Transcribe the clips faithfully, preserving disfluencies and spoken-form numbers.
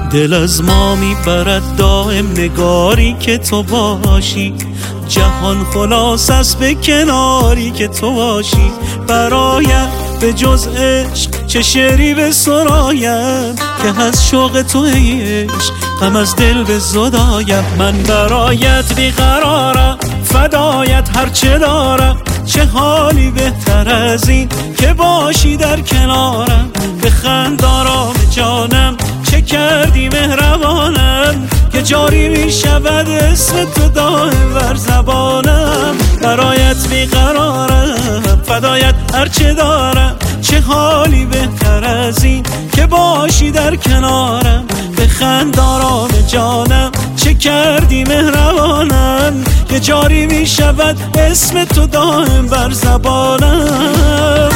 دل از ما میبرد دائم نگاری که تو باشی، جهان خلاص است به کناری که تو باشی. برایت به جز عشق چه شعری به سرایم، که از شوق تو ای عشق غم از دل به زدایم. من برایت بیقرارم، فدایت هرچه دارم، چه حالی بهتر از این که باشی در کنارم. بخند آرام جانم، چه کردی مهربانم، که جاری می شود اسم تو دائم بر زبانم. برایت بیقرارم، فدایت هرچه دارم، چه حالی بهتر از این که باشی در کنارم. بخند آرام جانم، چه کردی مهربانم، که جاری می شود اسم تو دائم بر زبانم.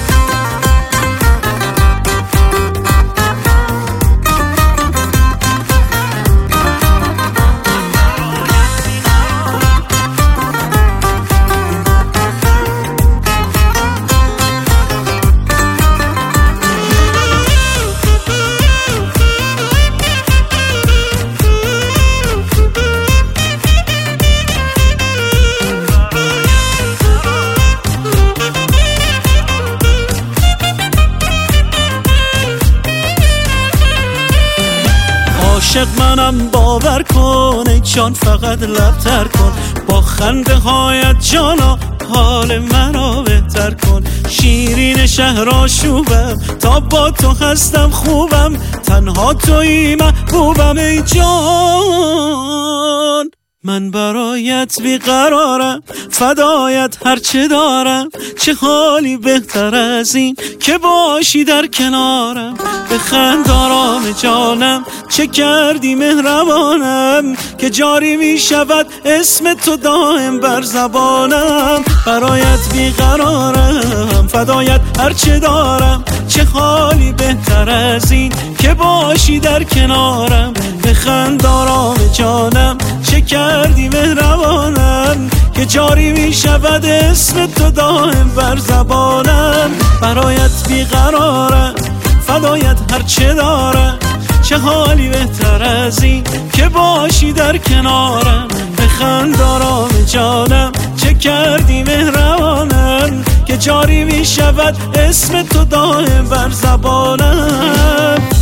عاشق منم باور کن ای جان، فقط لبتر کن با خنده هایت جانا، حال منو بهتر کن. شیرین شهر آشوبم، تا با تو هستم خوبم، تنها تویی محبوبم ای جان. من برایت بیقرارم، فدایت هرچه دارم، چه حالی بهتر از این که باشی در کنارم. بخند آرام جانم، چه کردی مهربانم، که جاری می شود اسم تو دائم بر زبانم. برایت بیقرارم، فدایت هرچه دارم، چه حالی بهتر از این که باشی در کنارم. بخند آرام جانم، چه کردی مهربانم، که جاری می شود اسم تو دائم بر زبانم. برایت بیقرارم، فدایت هرچه دارم، چه حالی بهتر از این که باشی در کنارم. بخند آرام جانم، چه کردی مهربانم، که جاری می شود اسم تو دائم بر زبانم.